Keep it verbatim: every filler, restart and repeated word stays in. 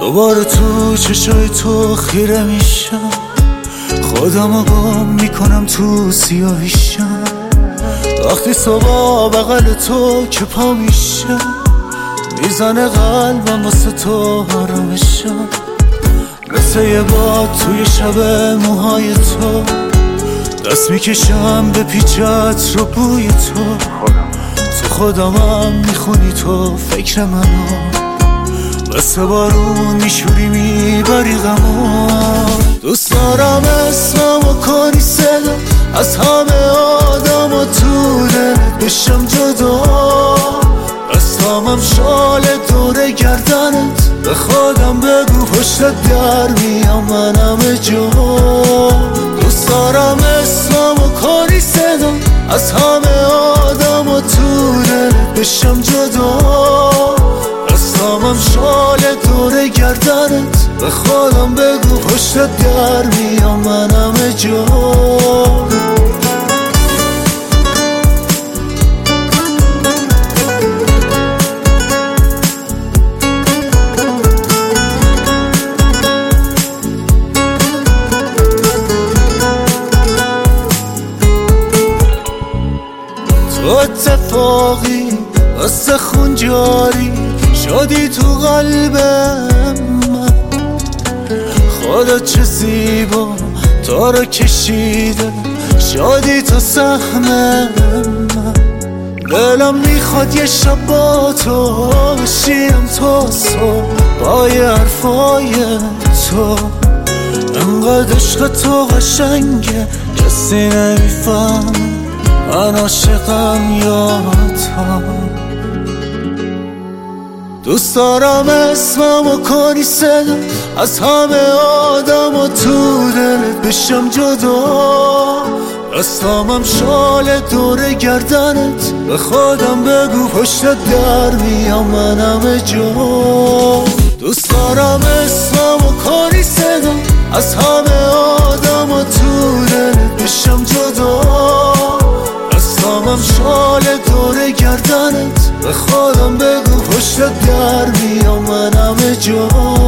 دوباره تو چشای تو خیره میشم، خودمو گم میکنم تو سیاهیشم. وقتی صبح بغل تو که پا میشم، میزنه قلبم واسه تو آرامشم. مثل یه باد توی شب موهای تو، دست میکشم به پیچت رو بوی تو. تو خودمم میخونی تو فکر منو، مثل بارون میشوری میبری غمو. دوست دارم اسممو کنی صدا از همه آدم و تو دلت بشم جدا. دستامم شال دور گردنت، به خودم بگو پشتت در میام من همه جا. دوست دارم اسممو کنی صدا از همه آدم و تو دلت بشم جدا. دستامم شال دور گردنت، به خودم بگو پشتت در میام من همه جا. تو اتفاقی واسه خون جاری شدی تو قلبم من. خودت چه زیبا تو رو کشیده شدی تو سهم من. دلم میخواد یه شب با تو بشیم تا صبح با یه حرفای تو. انقدر عشق تو قشنگه کسی نمیفهم من عاشقم یا تو. دوست دارم اسممو کنی صدا از همه آدم و تو دلت بشم جدا. دستامم شال دور گردنت، به خودم بگو پشتت در میام من همه جا. دوست دارم اسممو کنی صدا از همه آدم و تو دلت بشم جدا. دستامم شال دور گردنت، به خودم بگو پشتت در میام من همه جا.